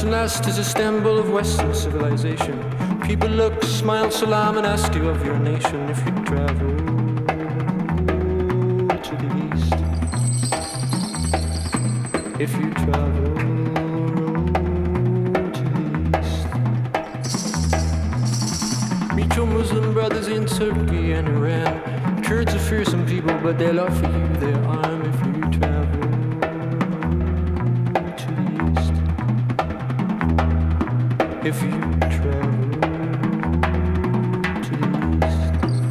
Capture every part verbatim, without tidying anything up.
and last is Istanbul of Western civilization. People look, smile, salam, and ask you of your nation. If you travel to the east, if you travel to the east, meet your Muslim brothers in Turkey and Iran. Kurds are fearsome people, but they'll offer you their arm if you travel to the east. If you travel to the east.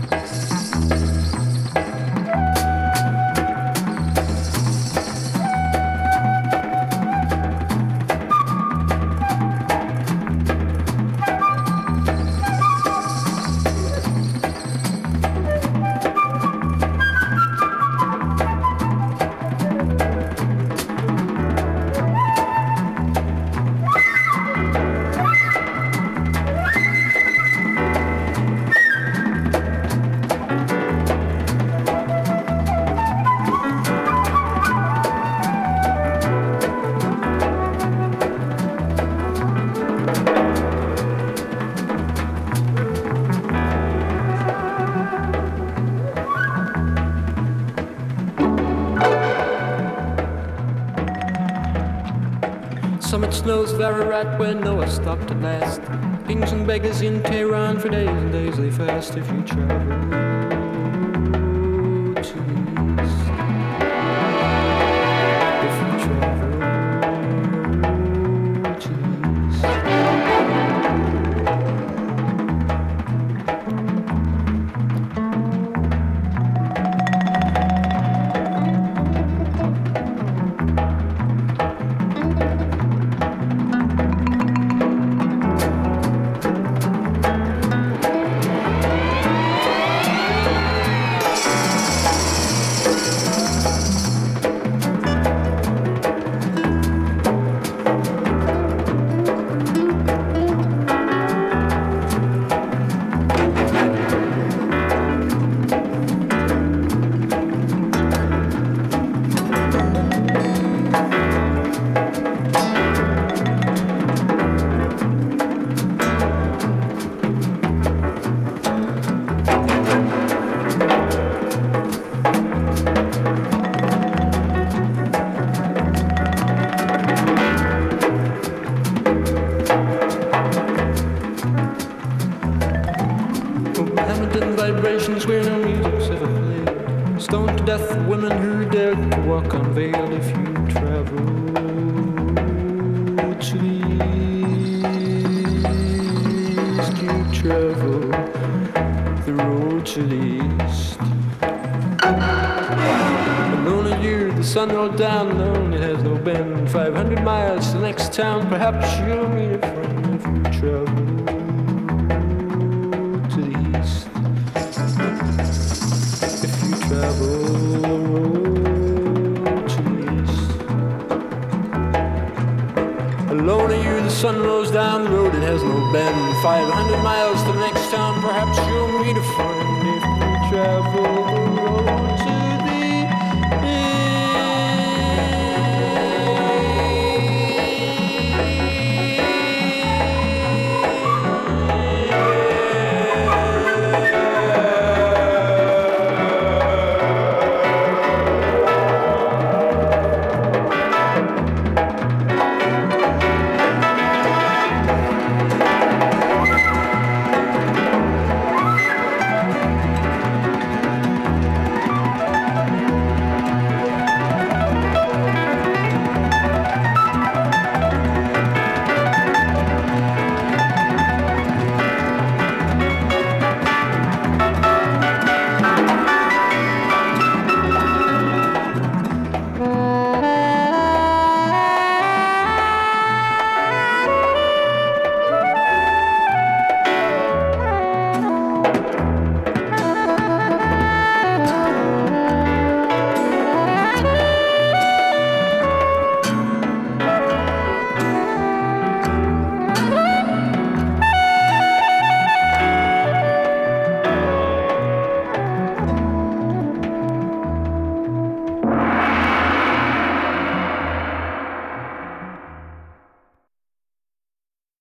Summit snows Ararat where Noah stopped at last. Kings and beggars in Tehran for days and days they fast. If you travel to the east, if you travel to the east. Vibrations where no music's ever played. Stoned to death women who dared to walk unveiled. If you travel to the east, you travel the road to the east. Alone a year, the sun rolled down alone, it has no bend. Five hundred miles to the next town, perhaps you'll meet a friend if you travel to the east. Travel to the east. Alone are you, the sun rolls down the road, it has no bend. Five hundred miles to the next town, perhaps you'll meet a friend if you travel